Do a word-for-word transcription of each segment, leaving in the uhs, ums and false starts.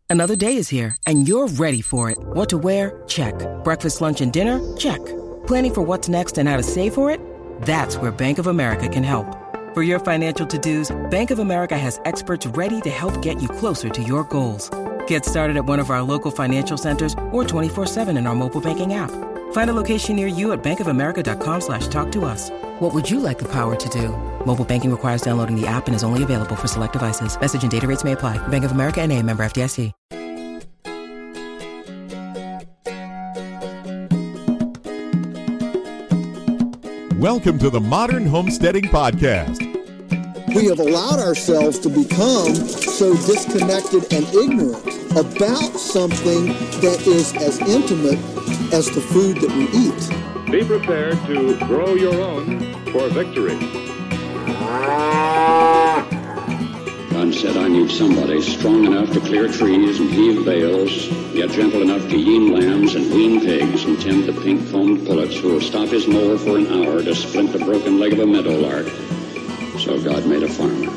Another day is here, and you're ready for it. What to wear? Check. Breakfast, lunch, and dinner? Check. Planning for what's next and how to save for it? That's where Bank of America can help. For your financial to-dos, Bank of America has experts ready to help get you closer to your goals. Get started at one of our local financial centers or twenty-four seven in our mobile banking app. Find a location near you at bankofamerica.com slash talk to us. What would you like the power to do? Mobile banking requires downloading the app and is only available for select devices. Message and data rates may apply. Bank of America N A, member F D I C. Welcome to the Modern Homesteading Podcast. We have allowed ourselves to become so disconnected and ignorant about something that is as intimate as the food that we eat. Be prepared to grow your own for victory. God said, I need somebody strong enough to clear trees and heave bales, yet gentle enough to yean lambs and wean pigs and tend the pink-combed pullets who will stop his mower for an hour to splint the broken leg of a meadowlark. So God made a farmer.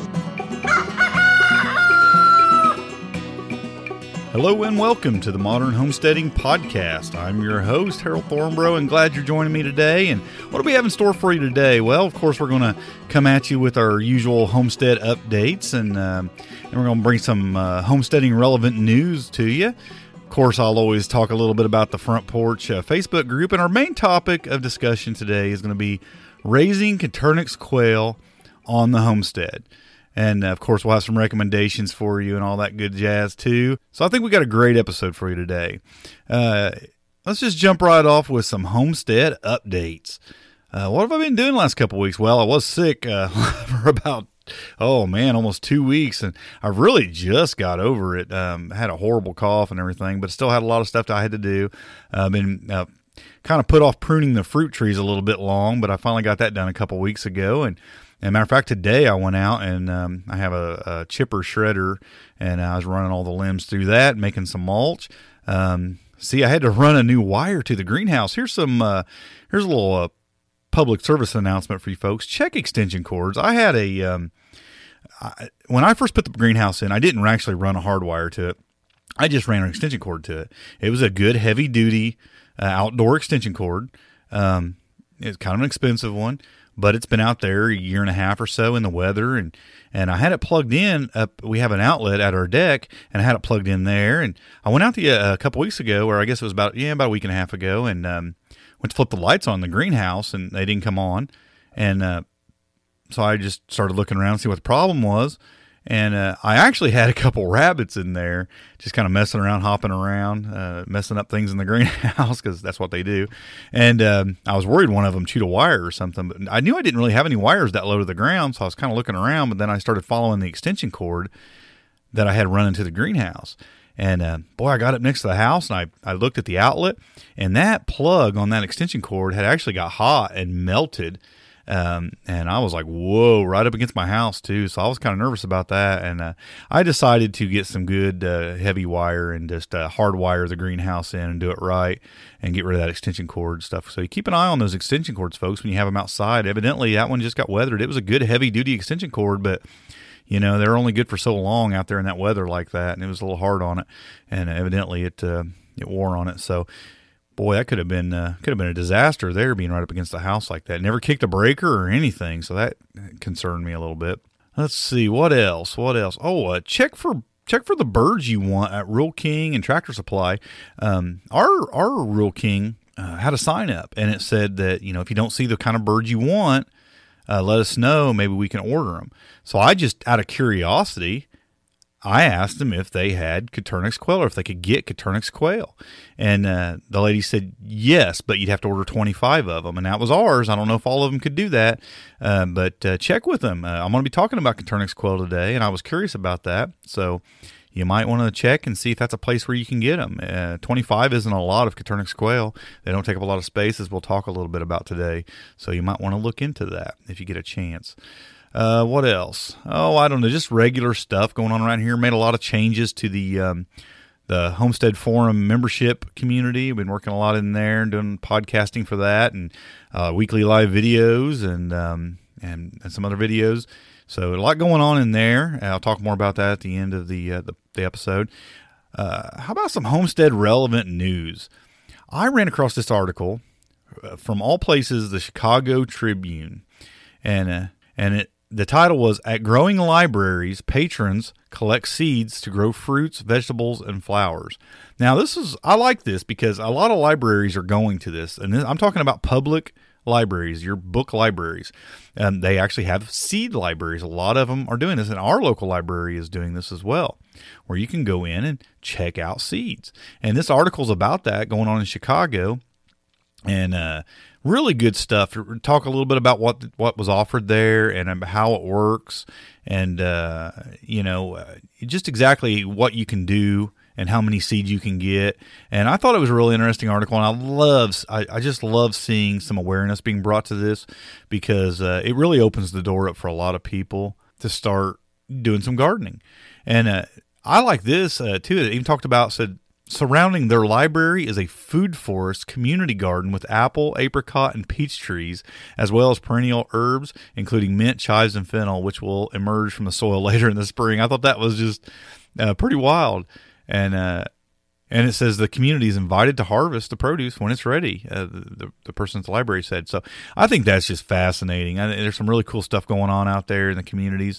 Hello and welcome to the Modern Homesteading Podcast. I'm your host, Harold Thornborough, and glad you're joining me today. And what do we have in store for you today? Well, of course, we're going to come at you with our usual homestead updates, and, um, and we're going to bring some uh, homesteading relevant news to you. Of course, I'll always talk a little bit about the Front Porch uh, Facebook group, and our main topic of discussion today is going to be raising Coturnix quail on the homestead. And, uh, of course, we'll have some recommendations for you and all that good jazz, too. So I think we got a great episode for you today. Uh, let's just jump right off with some homestead updates. Uh, what have I been doing the last couple of weeks? Well, I was sick uh, for about, oh, man, almost two weeks. And I really just got over it. Um, I had a horrible cough and everything, but still had a lot of stuff that I had to do. I've uh, been uh, kind of put off pruning the fruit trees a little bit long, but I finally got that done a couple of weeks ago. And As a matter of fact, today I went out and um, I have a, a chipper shredder, and I was running all the limbs through that, making some mulch. Um, see, I had to run a new wire to the greenhouse. Here's some. Uh, here's a little uh, public service announcement for you folks. Check extension cords. I had a um, I, when I first put the greenhouse in, I didn't actually run a hard wire to it. I just ran an extension cord to it. It was a good heavy duty uh, outdoor extension cord. Um, it's kind of an expensive one, but it's been out there a year and a half or so in the weather, and, and I had it plugged in up. We have an outlet at our deck, and I had it plugged in there. And I went out the, uh, a couple weeks ago, or I guess it was about yeah about a week and a half ago, and um, went to flip the lights on in the greenhouse, and they didn't come on. And uh, so I just started looking around to see what the problem was. And uh, I actually had a couple rabbits in there just kind of messing around, hopping around, uh, messing up things in the greenhouse because that's what they do. And um, I was worried one of them chewed a wire or something. But I knew I didn't really have any wires that low to the ground, so I was kind of looking around. But then I started following the extension cord that I had running to the greenhouse. And uh, boy, I got up next to the house, and I, I looked at the outlet, and that plug on that extension cord had actually got hot and melted. Um, and I was like, whoa, right up against my house too. So I was kind of nervous about that. And, uh, I decided to get some good, uh, heavy wire and just, uh, hardwire the greenhouse in and do it right and get rid of that extension cord stuff. So you keep an eye on those extension cords, folks, when you have them outside. Evidently that one just got weathered. It was a good heavy duty extension cord, but you know, they're only good for so long out there in that weather like that. And it was a little hard on it. And evidently it, uh, it wore on it. So, boy, that could have been uh, could have been a disaster there, being right up against the house like that. Never kicked a breaker or anything, so that concerned me a little bit. Let's see, what else? What else? Oh, uh, check for check for the birds you want at Rural King and Tractor Supply. Um, our our Rural King uh, had a sign up, and it said that, you know, if you don't see the kind of birds you want, uh, let us know. Maybe we can order them. So I just, out of curiosity, I asked them if they had Coturnix quail or if they could get Coturnix quail. And uh, the lady said, yes, but you'd have to order twenty-five of them. And that was ours. I don't know if all of them could do that, uh, but uh, check with them. Uh, I'm going to be talking about Coturnix quail today, and I was curious about that. So you might want to check and see if that's a place where you can get them. Uh, twenty-five isn't a lot of Coturnix quail. They don't take up a lot of space, as we'll talk a little bit about today. So you might want to look into that if you get a chance. Uh, what else? Oh, I don't know. Just regular stuff going on around here. Made a lot of changes to the um, the Homestead Forum membership community. Been working a lot in there and doing podcasting for that, and uh, weekly live videos and, um, and and some other videos. So a lot going on in there. I'll talk more about that at the end of the uh, the, the episode. Uh, how about some homestead relevant news? I ran across this article uh, from all places, the Chicago Tribune, and uh, and it the title was "At Growing Libraries, Patrons Collect Seeds to Grow Fruits, Vegetables, and Flowers." Now, this is I like this because a lot of libraries are going to this, and this, I'm talking about public libraries, your book libraries. Um, they actually have seed libraries. A lot of them are doing this, and our local library is doing this as well, where you can go in and check out seeds. And this article's about that going on in Chicago, and uh, really good stuff. Talk a little bit about what what was offered there and how it works, and uh, you know, just exactly what you can do and how many seeds you can get. And I thought it was a really interesting article, and I love, I, I just love seeing some awareness being brought to this, because uh, it really opens the door up for a lot of people to start doing some gardening. And uh, I like this uh, too. It even talked about, said, surrounding their library is a food forest community garden with apple, apricot, and peach trees, as well as perennial herbs, including mint, chives, and fennel, which will emerge from the soil later in the spring. I thought that was just uh, pretty wild. And uh, and it says the community is invited to harvest the produce when it's ready, uh, the, the person at the library said. So I think that's just fascinating. I, there's some really cool stuff going on out there in the communities.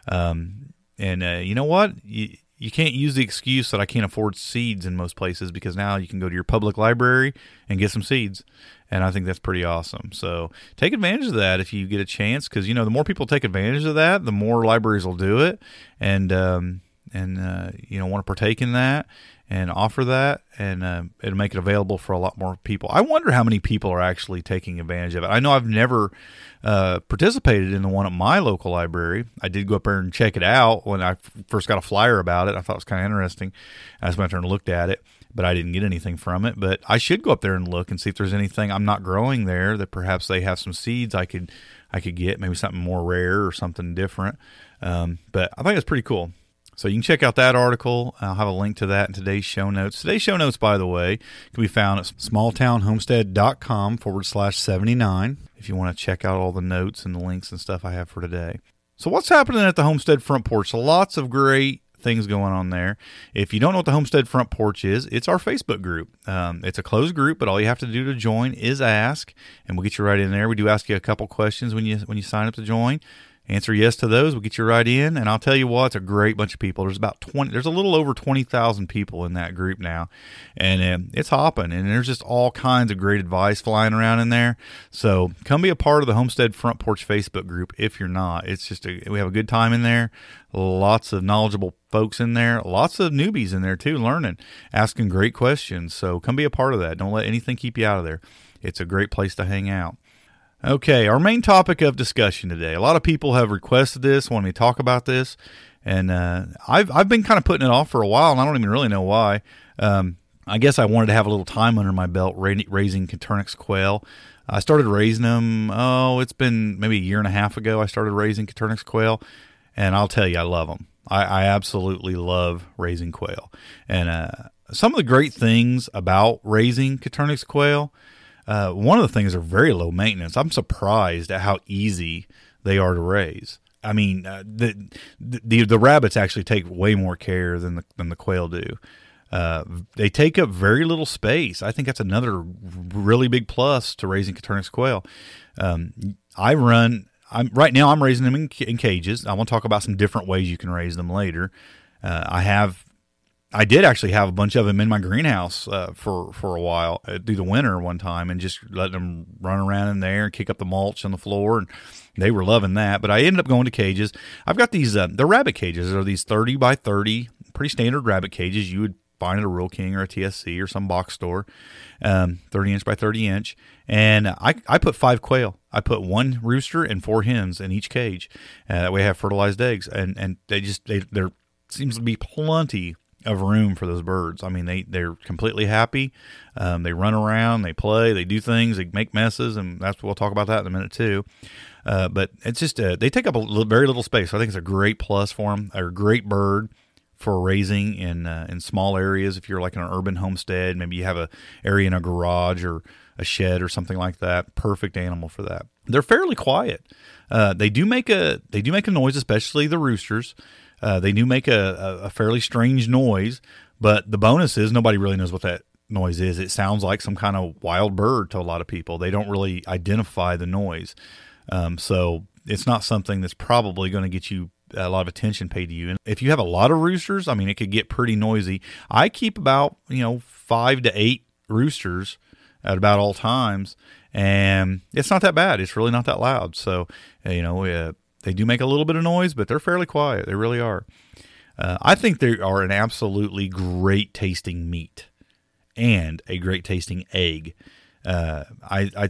Um, and uh, you know what? You, you can't use the excuse that I can't afford seeds in most places, because now you can go to your public library and get some seeds. And I think that's pretty awesome. So take advantage of that if you get a chance, because, you know, the more people take advantage of that, the more libraries will do it. And, um, and uh, you know, want to partake in that and offer that, and uh, it'll make it available for a lot more people. I wonder how many people are actually taking advantage of it. I know I've never uh, participated in the one at my local library. I did go up there and check it out when I first got a flyer about it. I thought it was kind of interesting. I just went there and looked at it, but I didn't get anything from it. But I should go up there and look and see if there's anything I'm not growing there that perhaps they have some seeds I could I could get, maybe something more rare or something different. Um, but I think it's pretty cool. So you can check out that article. I'll have a link to that in today's show notes. Today's show notes, by the way, can be found at smalltownhomestead.com forward slash 79 if you want to check out all the notes and the links and stuff I have for today. So what's happening at the Homestead Front Porch? Lots of great things going on there. If you don't know what the Homestead Front Porch is, it's our Facebook group. Um, it's a closed group, but all you have to do to join is ask, and we'll get you right in there. We do ask you a couple questions when you when you sign up to join. Answer yes to those, we'll get you right in, and I'll tell you what, it's a great bunch of people. There's about twenty, there's a little over twenty thousand people in that group now, and uh, it's hopping, and there's just all kinds of great advice flying around in there. So come be a part of the Homestead Front Porch Facebook group if you're not. It's just, a, we have a good time in there, lots of knowledgeable folks in there, lots of newbies in there too, learning, asking great questions. So come be a part of that. Don't let anything keep you out of there. It's a great place to hang out. Okay, our main topic of discussion today. A lot of people have requested this, want me to talk about this, and uh, I've I've been kind of putting it off for a while, and I don't even really know why. Um, I guess I wanted to have a little time under my belt raising Coturnix quail. I started raising them, oh, it's been maybe a year and a half ago I started raising Coturnix quail, and I'll tell you, I love them. I, I absolutely love raising quail. And uh, some of the great things about raising Coturnix quail, Uh, one of the things are very low maintenance. I'm surprised at how easy they are to raise. I mean, uh, the, the the rabbits actually take way more care than the than the quail do. Uh, they take up very little space. I think that's another really big plus to raising Coturnix quail. Um, I run. I'm right now. I'm raising them in, in cages. I want to talk about some different ways you can raise them later. Uh, I have. I did actually have a bunch of them in my greenhouse uh, for, for a while uh, through the winter one time, and just let them run around in there and kick up the mulch on the floor, and they were loving that. But I ended up going to cages. I've got these, uh, the rabbit cages. They're these thirty by thirty, pretty standard rabbit cages you would find at a Rural King or a T S C or some box store, um, thirty inch by thirty inch. And I, I put five quail. I put one rooster and four hens in each cage. Uh, that way I have fertilized eggs. And, and they just, they, there seems to be plenty of room for those birds. I mean, they, they're completely happy. Um, they run around, they play, they do things, they make messes, and that's we'll talk about that in a minute too. Uh, but it's just, uh, they take up a little, very little space. So I think it's a great plus for them. They're a great bird for raising in, uh, in small areas. If you're like in an urban homestead, maybe you have a area in a garage or a shed or something like that. Perfect animal for that. They're fairly quiet. Uh, they do make a, they do make a noise, especially the roosters. Uh, they do make a, a, a fairly strange noise, But the bonus is nobody really knows what that noise is. It sounds like some kind of wild bird to a lot of people. They don't really identify the noise. Um, so it's not something that's probably going to get you a lot of attention paid to you. And if you have a lot of roosters, I mean, it could get pretty noisy. I keep about, you know, five to eight roosters at about all times, and it's not that bad. It's really not that loud. So, you know, uh, they do make a little bit of noise, but they're fairly quiet. They really are. Uh, I think they are an absolutely great tasting meat and a great tasting egg. Uh, I, I,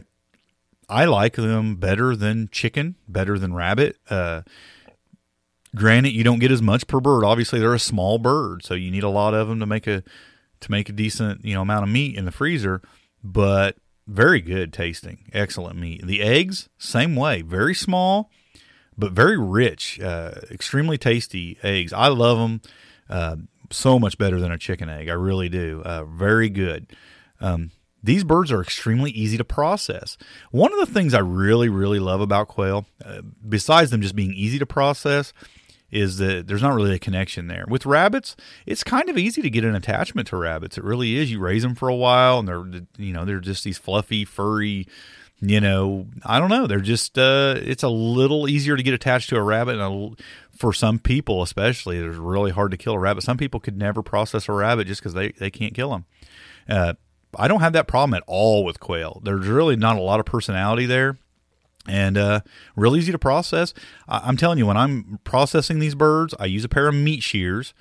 I like them better than chicken, better than rabbit. Uh, granted, you don't get as much per bird. Obviously, they're a small bird, so you need a lot of them to make a to make a decent, you know, amount of meat in the freezer. But very good tasting, excellent meat. The eggs, same way, very small, but very rich, uh, extremely tasty eggs. I love them uh, so much better than a chicken egg. I really do. Uh, very good. Um, these birds are extremely easy to process. One of the things I really, really love about quail, uh, besides them just being easy to process, is that there's not really a connection there. With rabbits, it's kind of easy to get an attachment to rabbits. It really is. You raise them for a while, and they're, you know, they're just these fluffy, furry, you know, I don't know. They're just, uh, it's a little easier to get attached to a rabbit. And a, for some people, especially, it's really hard to kill a rabbit. Some people could never process a rabbit just because they, they can't kill them. Uh, I don't have that problem at all with quail. There's really not a lot of personality there. And uh, real easy to process. I- I'm telling you, when I'm processing these birds, I use a pair of meat shears,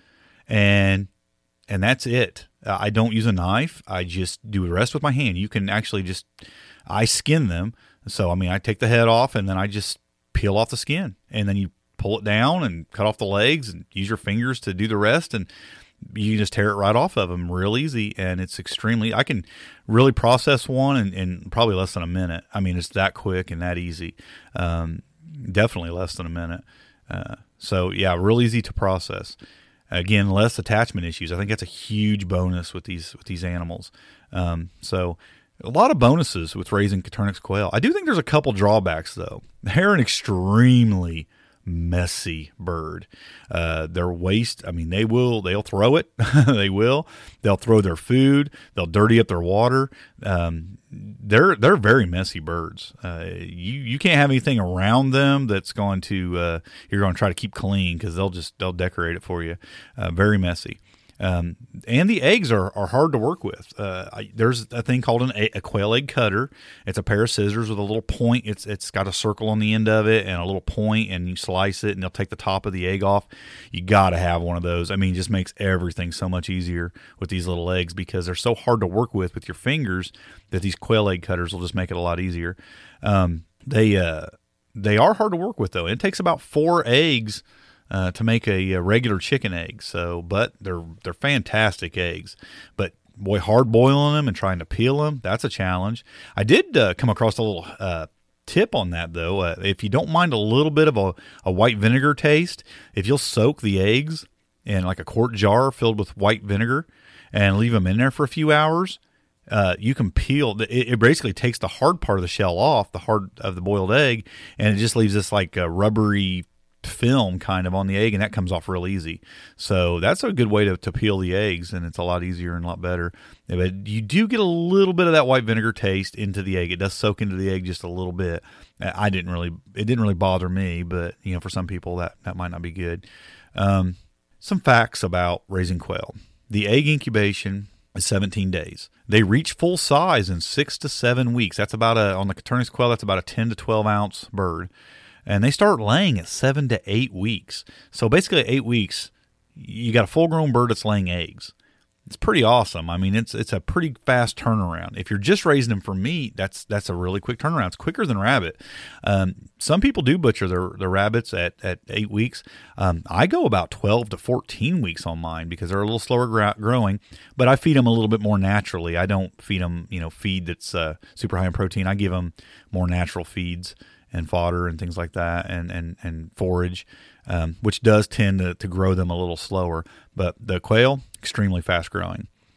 and and that's it. Uh, I don't use a knife. I just do the rest with my hand. You can actually just, I skin them. So, I mean, I take the head off, and then I just peel off the skin. And then you pull it down and cut off the legs and use your fingers to do the rest. And you can just tear it right off of them real easy, and it's extremely, I can really process one in, in probably less than a minute. I mean, it's that quick and that easy. Um, definitely less than a minute. Uh, so, yeah, real easy to process. Again, less attachment issues. I think that's a huge bonus with these with these animals. Um, so, a lot of bonuses with raising Coturnix quail. I do think there's a couple drawbacks, though. They're an extremely messy bird. Uh, their waste, I mean, they will, they'll throw it. they will. They'll throw their food. They'll dirty up their water. Um, they're they're very messy birds. Uh, you you can't have anything around them that's going to uh, you're going to try to keep clean, because they'll just they'll decorate it for you. Uh, very messy. Um, and the eggs are, are hard to work with. Uh, I, there's a thing called an, a quail egg cutter. It's a pair of scissors with a little point. It's it's got a circle on the end of it and a little point, and you slice it, and they'll take the top of the egg off. You got to have one of those. I mean, it just makes everything so much easier with these little eggs, because they're so hard to work with with your fingers that these quail egg cutters will just make it a lot easier. Um, they uh, they are hard to work with, though. It takes about four eggs Uh, to make a, a regular chicken egg. So, but they're they're fantastic eggs. But boy, hard boiling them and trying to peel them, that's a challenge. I did uh, come across a little uh, tip on that, though. Uh, if you don't mind a little bit of a, a white vinegar taste, if you'll soak the eggs in like a quart jar filled with white vinegar and leave them in there for a few hours, uh, you can peel. It, it basically takes the hard part of the shell off, the hard of the boiled egg, and it just leaves this like a rubbery film kind of on the egg, and that comes off real easy. So that's a good way to, to peel the eggs, and it's a lot easier and a lot better. But you do get a little bit of that white vinegar taste into the egg. It does soak into the egg just a little bit. I didn't really, it didn't really bother me, but you know, for some people that, that might not be good. Um, some facts about raising quail. The egg incubation is seventeen days. They reach full size in six to seven weeks. That's about a, on the Coturnix quail, that's about a ten to twelve ounce bird. And they start laying at seven to eight weeks. So basically at eight weeks, you got a full-grown bird that's laying eggs. It's pretty awesome. I mean, it's it's a pretty fast turnaround. If you're just raising them for meat, that's that's a really quick turnaround. It's quicker than rabbit. Um, some people do butcher their, their rabbits at, at eight weeks. Um, I go about twelve to fourteen weeks on mine because they're a little slower gra- growing, but I feed them a little bit more naturally. I don't feed them, you know, feed that's uh, super high in protein. I give them more natural feeds and fodder and things like that, and, and, and forage, um, which does tend to, to grow them a little slower. But the quail, extremely fast growing.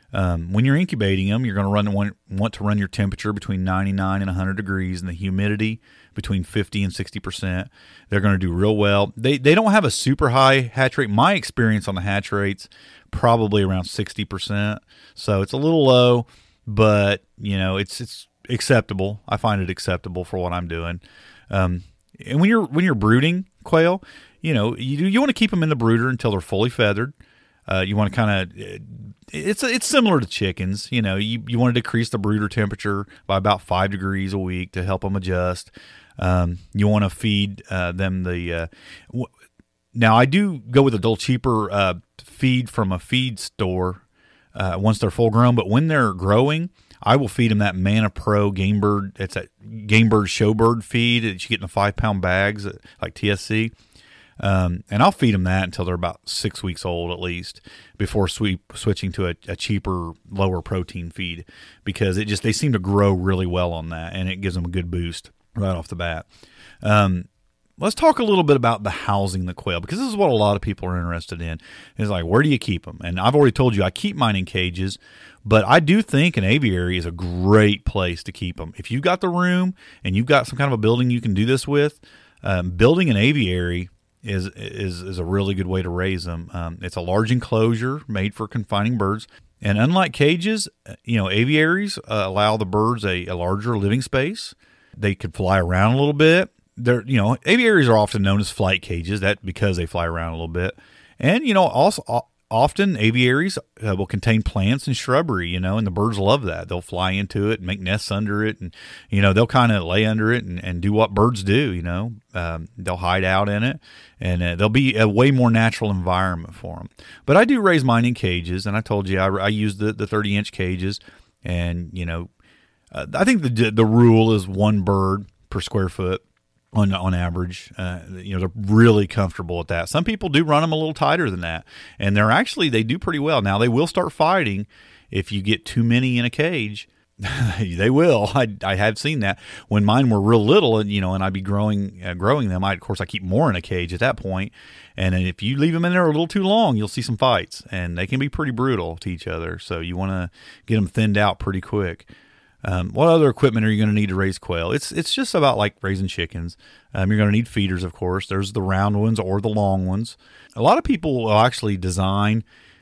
Um, when you're incubating them, you're going to run want, want to run your temperature between ninety-nine and one hundred degrees, and the humidity between fifty and sixty percent. They're going to do real well. They they don't have a super high hatch rate. My experience on the hatch rates, probably around sixty percent. So it's a little low, but you know it's it's acceptable. I find it acceptable for what I'm doing. Um, and when you're when you're brooding quail, you know you you want to keep them in the brooder until they're fully feathered. Uh, you want to kind of it's it's similar to chickens. You know, you you want to decrease the brooder temperature by about five degrees a week to help them adjust. Um, you want to feed uh, them the. Uh, w- now I do go with a little cheaper uh, feed from a feed store uh, once they're full grown, but when they're growing, I will feed them that Manna Pro Game Bird. It's that Game Bird Showbird feed that you get in the five pound bags like T S C. Um, and I'll feed them that until they're about six weeks old at least before sweep, switching to a, a cheaper, lower protein feed, because it just they seem to grow really well on that, and it gives them a good boost right off the bat. Um, let's talk a little bit about the housing the quail, because this is what a lot of people are interested in. It's like, where do you keep them? And I've already told you I keep mine in cages, but I do think an aviary is a great place to keep them. If you've got the room and you've got some kind of a building you can do this with, um, building an aviary is is is a really good way to raise them. Um, it's a large enclosure made for confining birds, and unlike cages, you know, aviaries uh, allow the birds a, a larger living space. They could fly around a little bit. They're you know, aviaries are often known as flight cages, that because they fly around a little bit, and you know, also often aviaries uh, will contain plants and shrubbery, you know, and the birds love that. They'll fly into it and make nests under it, and you know, they'll kind of lay under it and, and do what birds do. You know, um, they'll hide out in it, and uh, there'll be a way more natural environment for them. But I do raise mine in cages, and I told you I, I use the the thirty inch cages, and you know, uh, I think the the rule is one bird per square foot. On on average, uh, you know, they're really comfortable at that. Some people do run them a little tighter than that, and they're actually, they do pretty well. Now, they will start fighting if you get too many in a cage. They will. I I have seen that. When mine were real little, and you know, and I'd be growing uh, growing them, I of course I keep more in a cage at that point. And if you leave them in there a little too long, you'll see some fights, and they can be pretty brutal to each other. So you want to get them thinned out pretty quick. Um, what other equipment are you going to need to raise quail? It's it's just about like raising chickens. Um, you're going to need feeders, of course. There's the round ones or the long ones. A lot of people will actually design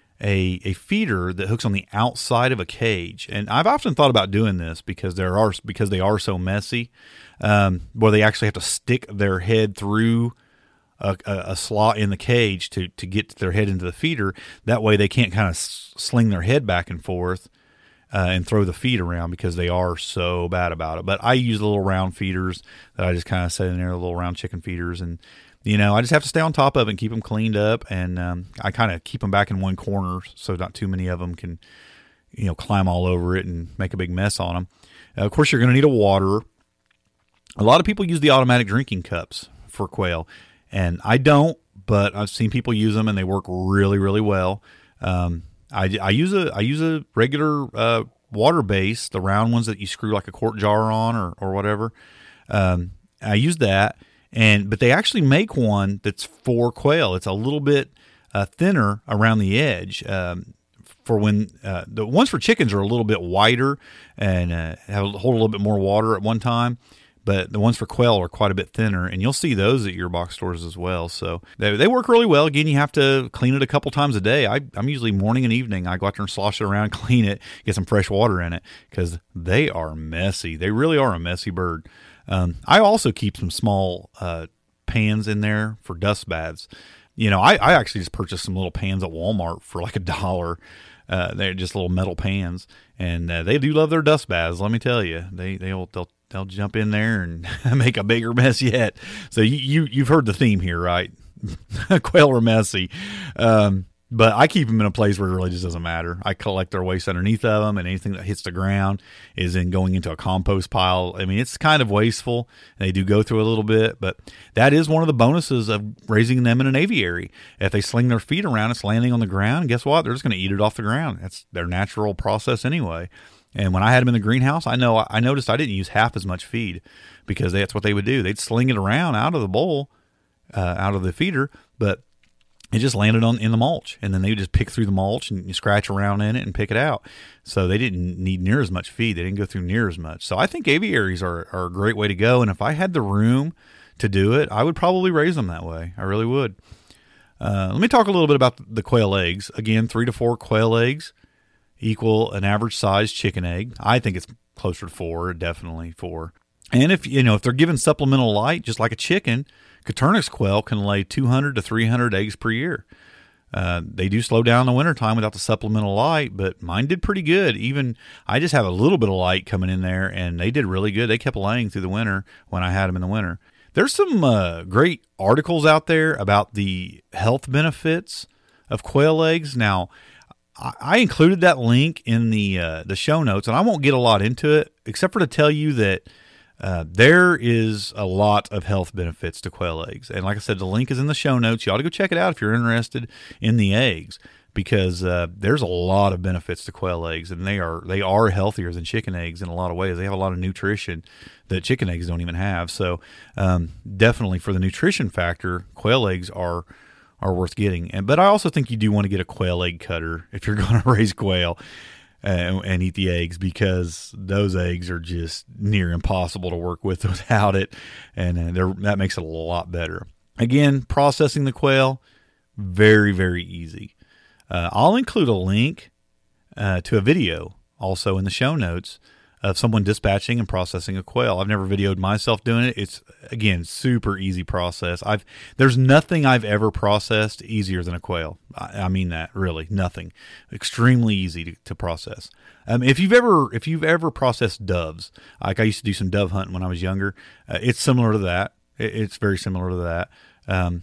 a a feeder that hooks on the outside of a cage, and I've often thought about doing this because there are because they are so messy, um, where they actually have to stick their head through a, a, a slot in the cage to to get their head into the feeder. That way, they can't kind of sling their head back and forth. Uh, and throw the feed around because they are so bad about it. But I use little round feeders that I just kind of set in there, little round chicken feeders. And, you know, I just have to stay on top of it and keep them cleaned up. And um, I kind of keep them back in one corner so not too many of them can, you know, climb all over it and make a big mess on them. Uh, of course, you're going to need a waterer. A lot of people use the automatic drinking cups for quail. And I don't, but I've seen people use them and they work really, really well. Um I, I use a I use a regular uh, water base, the round ones that you screw like a quart jar on or or whatever. Um, I use that, and but they actually make one that's for quail. It's a little bit uh, thinner around the edge. Um, for when uh, the ones for chickens are a little bit wider and uh, have hold a little bit more water at one time. But the ones for quail are quite a bit thinner, and you'll see those at your box stores as well. So they they work really well. Again, you have to clean it a couple times a day. I, I'm usually morning and evening. I go out there and slosh it around, clean it, get some fresh water in it, because they are messy. They really are a messy bird. Um, I also keep some small uh, pans in there for dust baths. You know, I, I actually just purchased some little pans at Walmart for like a dollar. Uh, they're just little metal pans, and uh, they do love their dust baths. Let me tell you, they they'll they'll they'll jump in there and make a bigger mess yet. So you, you you've heard the theme here, right? Quail are messy, um, but I keep them in a place where it really just doesn't matter. I collect their waste underneath of them, and anything that hits the ground is then going into a compost pile. I mean, it's kind of wasteful. They do go through a little bit, but that is one of the bonuses of raising them in an aviary. If they sling their feet around, it's landing on the ground, and guess what? They're just going to eat it off the ground. That's their natural process anyway. And when I had them in the greenhouse, I know I noticed I didn't use half as much feed because that's what they would do. They'd sling it around out of the bowl, uh, out of the feeder, but it just landed on in the mulch, and then they would just pick through the mulch and you scratch around in it and pick it out. So they didn't need near as much feed. They didn't go through near as much. So I think aviaries are, are a great way to go. And if I had the room to do it, I would probably raise them that way. I really would. Uh, let me talk a little bit about the quail eggs. Again, three to four quail eggs equal an average size chicken egg. I think it's closer to four, definitely four. And if you know if they're given supplemental light, just like a chicken, Coturnix quail can lay two hundred to three hundred eggs per year. Uh, they do slow down in the wintertime without the supplemental light, but mine did pretty good. Even I just have a little bit of light coming in there, and they did really good. They kept laying through the winter when I had them in the winter. There's some uh, great articles out there about the health benefits of quail eggs. Now, I, I included that link in the uh, the show notes, and I won't get a lot into it, except for to tell you that Uh, there is a lot of health benefits to quail eggs. And like I said, the link is in the show notes. You ought to go check it out if you're interested in the eggs, because uh, there's a lot of benefits to quail eggs, and they are they are healthier than chicken eggs in a lot of ways. They have a lot of nutrition that chicken eggs don't even have. So um, definitely for the nutrition factor, quail eggs are are worth getting. And But I also think you do want to get a quail egg cutter if you're going to raise quail. And, and eat the eggs, because those eggs are just near impossible to work with without it, and uh, that makes it a lot better. Again, processing the quail, very, very easy. Uh, I'll include a link uh, to a video also in the show notes of someone dispatching and processing a quail. I've never videoed myself doing it. It's, again, super easy process. I've There's nothing I've ever processed easier than a quail. I, I mean that, really, nothing. Extremely easy to, to process. Um, if you've ever if you've ever processed doves, like I used to do some dove hunting when I was younger, uh, it's similar to that. It, it's very similar to that. Um,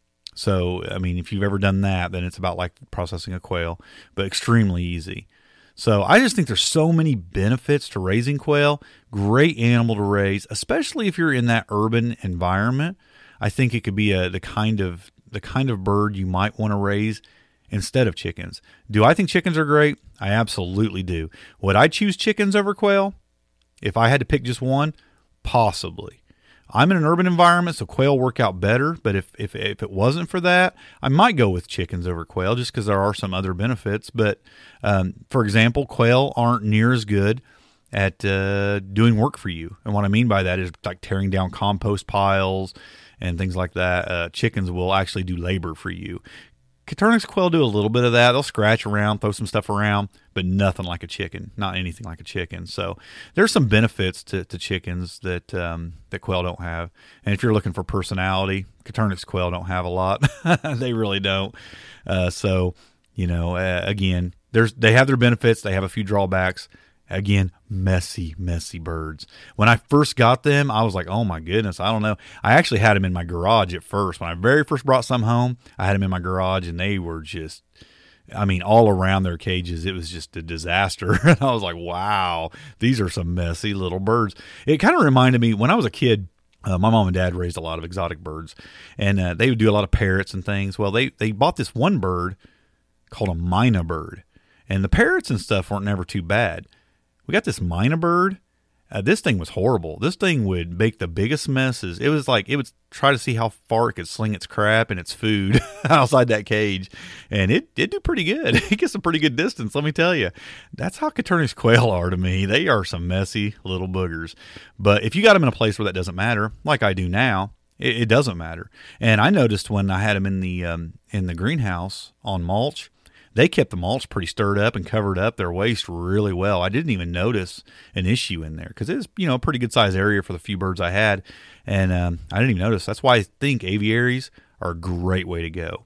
so, I mean, if you've ever done that, then it's about like processing a quail, but extremely easy. So I just think there's so many benefits to raising quail. Great animal to raise, especially if you're in that urban environment. I think it could be a the kind of the kind of bird you might want to raise instead of chickens. Do I think chickens are great? I absolutely do. Would I choose chickens over quail if I had to pick just one? Possibly. I'm in an urban environment, so quail work out better. But if, if, if it wasn't for that, I might go with chickens over quail, just because there are some other benefits. But, um, for example, quail aren't near as good at uh, doing work for you. And what I mean by that is like tearing down compost piles and things like that. Uh, chickens will actually do labor for you. Coturnix quail do a little bit of that. They'll scratch around, throw some stuff around, but nothing like a chicken. Not anything like a chicken. So there's some benefits to, to chickens that um, that quail don't have. And if you're looking for personality, Coturnix quail don't have a lot. They really don't. Uh, so, you know, uh, again, there's they have their benefits. They have a few drawbacks. Again, messy, messy birds. When I first got them, I was like, oh my goodness, I don't know. I actually had them in my garage at first. When I very first brought some home, I had them in my garage, and they were just, I mean, all around their cages, it was just a disaster. And I was like, wow, these are some messy little birds. It kind of reminded me, when I was a kid, uh, my mom and dad raised a lot of exotic birds, and uh, they would do a lot of parrots and things. Well, they, they bought this one bird called a myna bird, and the parrots and stuff weren't never too bad. We got this myna bird. Uh, this thing was horrible. This thing would make the biggest messes. It was like it would try to see how far it could sling its crap and its food outside that cage, and it did do pretty good. It gets a pretty good distance, let me tell you. That's how Coturnix quail are to me. They are some messy little boogers. But if you got them in a place where that doesn't matter, like I do now, it, it doesn't matter. And I noticed when I had them in the um, in the greenhouse on mulch, they kept the mulch pretty stirred up and covered up their waste really well. I didn't even notice an issue in there because it was, you know, a pretty good size area for the few birds I had, and um, I didn't even notice. That's why I think aviaries are a great way to go.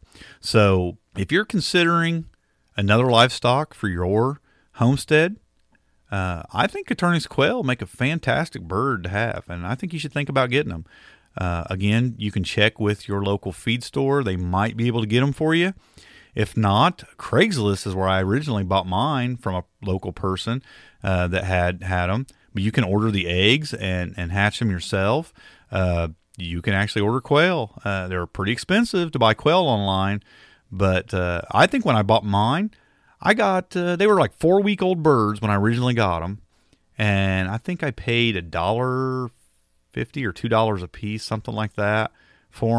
So if you're considering another livestock for your homestead, uh, I think Coturnix quail make a fantastic bird to have, and I think you should think about getting them. Uh, again, you can check with your local feed store. They might be able to get them for you. If not, Craigslist is where I originally bought mine from a local person uh, that had had them. But you can order the eggs and, and hatch them yourself. Uh, you can actually order quail. Uh, they're pretty expensive to buy quail online. But uh, I think when I bought mine, I got uh, they were like four-week-old birds when I originally got them. And I think I paid a dollar fifty or two dollars a piece, something like that, for them.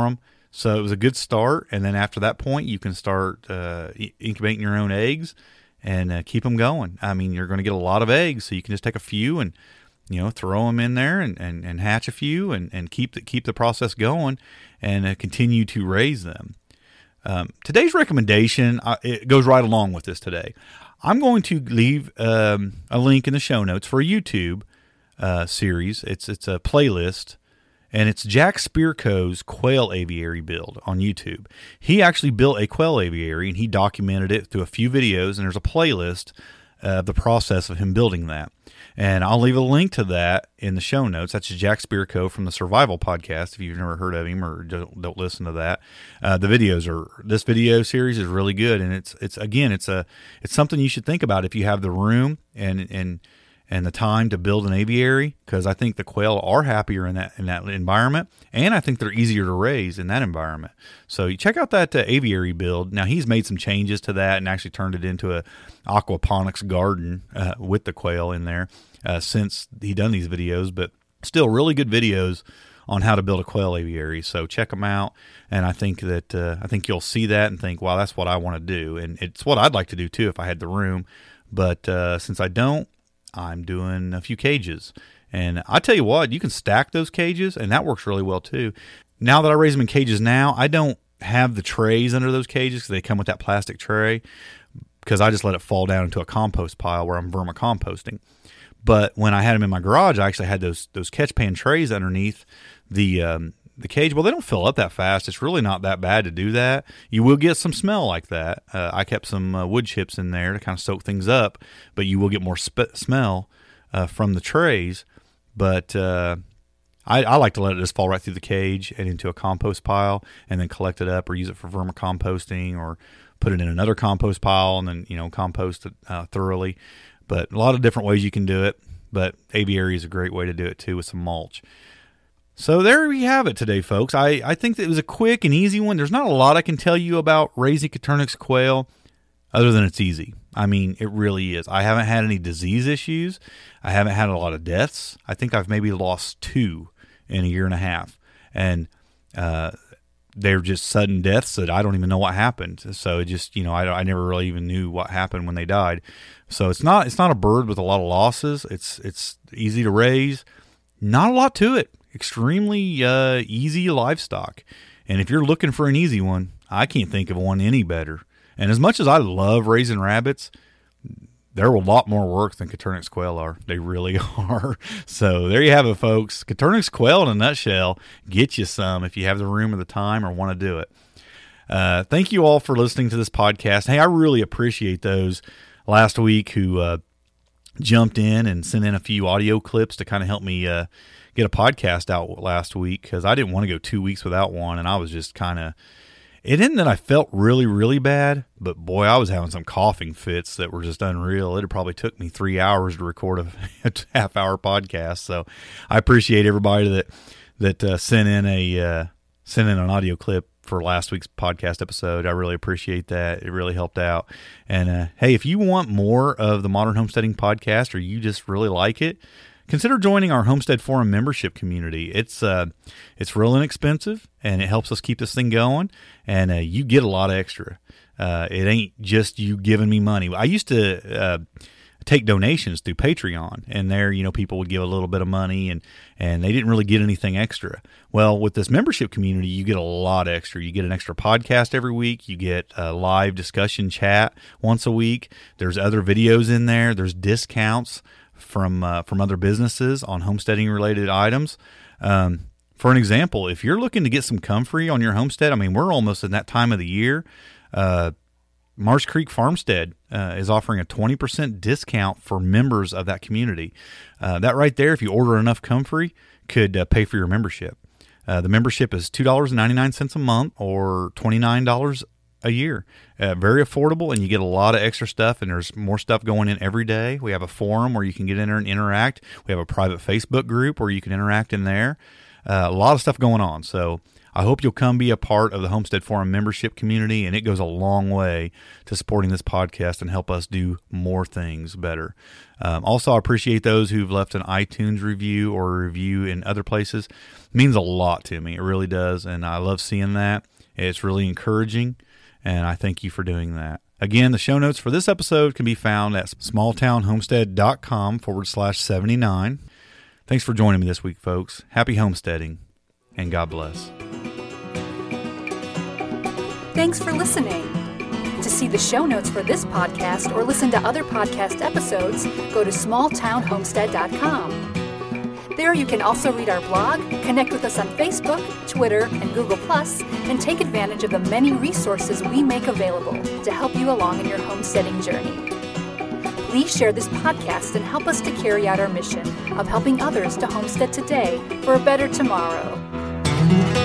So it was a good start. And then after that point, you can start uh, incubating your own eggs and uh, keep them going. I mean, you're going to get a lot of eggs, so you can just take a few and, you know, throw them in there and, and, and hatch a few and, and keep the, keep the process going and uh, continue to raise them. Um, today's recommendation, uh, it goes right along with this today. I'm going to leave um, a link in the show notes for a YouTube uh, series. It's it's a playlist, and it's Jack Spirko's quail aviary build on YouTube. He actually built a quail aviary, and he documented it through a few videos, and there's a playlist of the process of him building that. And I'll leave a link to that in the show notes. That's Jack Spirko from the Survival Podcast. If you've never heard of him or don't, don't listen to that, uh, the videos are. This video series is really good, and it's it's again it's a it's something you should think about if you have the room and and and the time to build an aviary, because I think the quail are happier in that in that environment, and I think they're easier to raise in that environment. So you check out that uh, aviary build. Now he's made some changes to that and actually turned it into a aquaponics garden uh, with the quail in there uh, since he done these videos, but still really good videos on how to build a quail aviary. So check them out, and I think that uh, I think you'll see that and think, wow, that's what I want to do, and it's what I'd like to do too if I had the room. But uh, since I don't, I'm doing a few cages. And I tell you what, you can stack those cages, and that works really well too. Now that I raise them in cages now, I don't have the trays under those cages because they come with that plastic tray, because I just let it fall down into a compost pile where I'm vermicomposting. But when I had them in my garage, I actually had those those catch pan trays underneath the um, the cage. Well, they don't fill up that fast. It's really not that bad to do that. You will get some smell like that. Uh, I kept some uh, wood chips in there to kind of soak things up, but you will get more sp- smell uh, from the trays. But uh, I, I like to let it just fall right through the cage and into a compost pile, and then collect it up or use it for vermicomposting, or put it in another compost pile and then, you know, compost it uh, thoroughly. But a lot of different ways you can do it. But aviary is a great way to do it too, with some mulch. So there we have it today, folks. I, I think that it was a quick and easy one. There's not a lot I can tell you about raising Coturnix quail other than it's easy. I mean, it really is. I haven't had any disease issues. I haven't had a lot of deaths. I think I've maybe lost two in a year and a half. And uh, they're just sudden deaths that I don't even know what happened. So it just, you know, I, I never really even knew what happened when they died. So it's not it's not a bird with a lot of losses. It's, it's easy to raise. Not a lot to it. Extremely uh, easy livestock. And if you're looking for an easy one, I can't think of one any better. And as much as I love raising rabbits, they're a lot more work than Coturnix quail are. They really are. So there you have it, folks. Coturnix quail in a nutshell. Get you some if you have the room or the time or want to do it. Uh, thank you all for listening to this podcast. Hey, I really appreciate those last week who uh, jumped in and sent in a few audio clips to kind of help me uh, get a podcast out last week, because I didn't want to go two weeks without one, and I was just kind of, it isn't that I felt really, really bad, but boy, I was having some coughing fits that were just unreal. It probably took me three hours to record a, a half-hour podcast, so I appreciate everybody that that uh, sent in a uh, sent in an audio clip for last week's podcast episode. I really appreciate that. It really helped out. And uh, hey, if you want more of the Modern Homesteading Podcast, or you just really like it, consider joining our Homestead Forum membership community. It's uh, it's real inexpensive, and it helps us keep this thing going, and uh, you get a lot of extra. Uh, it ain't just you giving me money. I used to uh, take donations through Patreon, and there, you know, people would give a little bit of money, and, and they didn't really get anything extra. Well, with this membership community, you get a lot extra. You get an extra podcast every week. You get a live discussion chat once a week. There's other videos in there. There's discounts from uh, from other businesses on homesteading related items. Um, for an example, if you're looking to get some comfrey on your homestead, I mean, we're almost in that time of the year. Uh, Marsh Creek Farmstead uh, is offering a twenty percent discount for members of that community. Uh, that right there, if you order enough comfrey, could uh, pay for your membership. Uh, the membership is two dollars and ninety-nine cents a month, or twenty-nine dollars a year. Uh, very affordable, and you get a lot of extra stuff, and there's more stuff going in every day. We have a forum where you can get in there and interact. We have a private Facebook group where you can interact in there. Uh, a lot of stuff going on. So I hope you'll come be a part of the Homestead Forum membership community, and it goes a long way to supporting this podcast and help us do more things better. Um, also, I appreciate those who've left an iTunes review or a review in other places. It means a lot to me. It really does, and I love seeing that. It's really encouraging, and I thank you for doing that. Again, the show notes for this episode can be found at smalltownhomestead.com forward slash 79. Thanks for joining me this week, folks. Happy homesteading, and God bless. Thanks for listening. To see the show notes for this podcast or listen to other podcast episodes, go to small town homestead dot com. There you can also read our blog, connect with us on Facebook, Twitter, and Google Plus, and take advantage of the many resources we make available to help you along in your homesteading journey. Please share this podcast and help us to carry out our mission of helping others to homestead today for a better tomorrow.